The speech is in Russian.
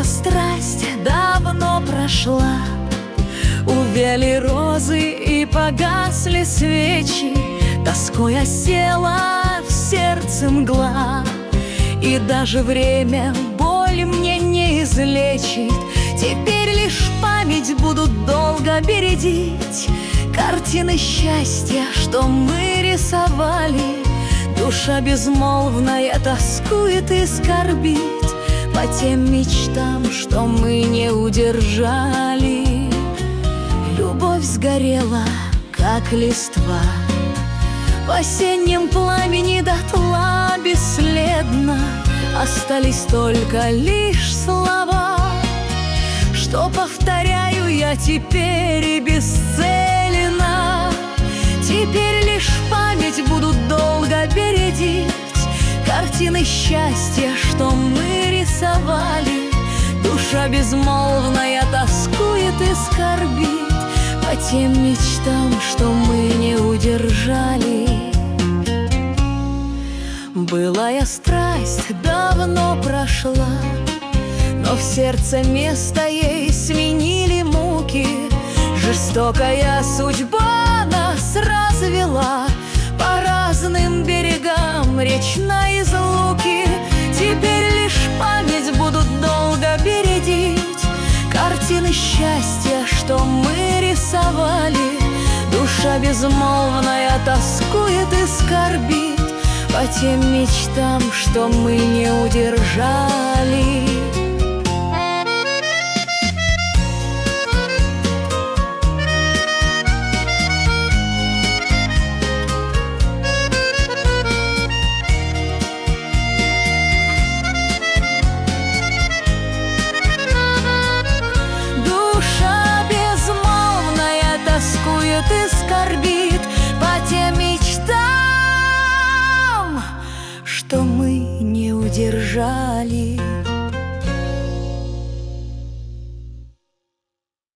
страсть давно прошла, увяли розы и погасли свечи, тоской осела в сердце мгла. И даже время боль мне не излечит, теперь лишь память будут долго бередить картины счастья, что мы рисовали. Душа безмолвная тоскует и скорбит по тем мечтам, что мы не удержали. Любовь сгорела, как листва, в осеннем пламени дотла бесследно. Остались только лишь слова, что повторяю я теперь и бесцельно. Теперь лишь память будут долго бередить картины счастья, что мы рисовали. Душа безмолвная тоскует и скорбит по тем мечтам, что мы не удержали. Былая страсть давно прошла, но в сердце место ей сменили муки. Жестокая судьба нас развела по разным берегам речной излуки. Теперь лишь память будут долго бередить картины счастья, что мы рисовали. Душа безмолвная тоскует и скорбит по тем мечтам, что мы не удержали. Тоскует и скорбит по тем мечтам, что мы не удержали.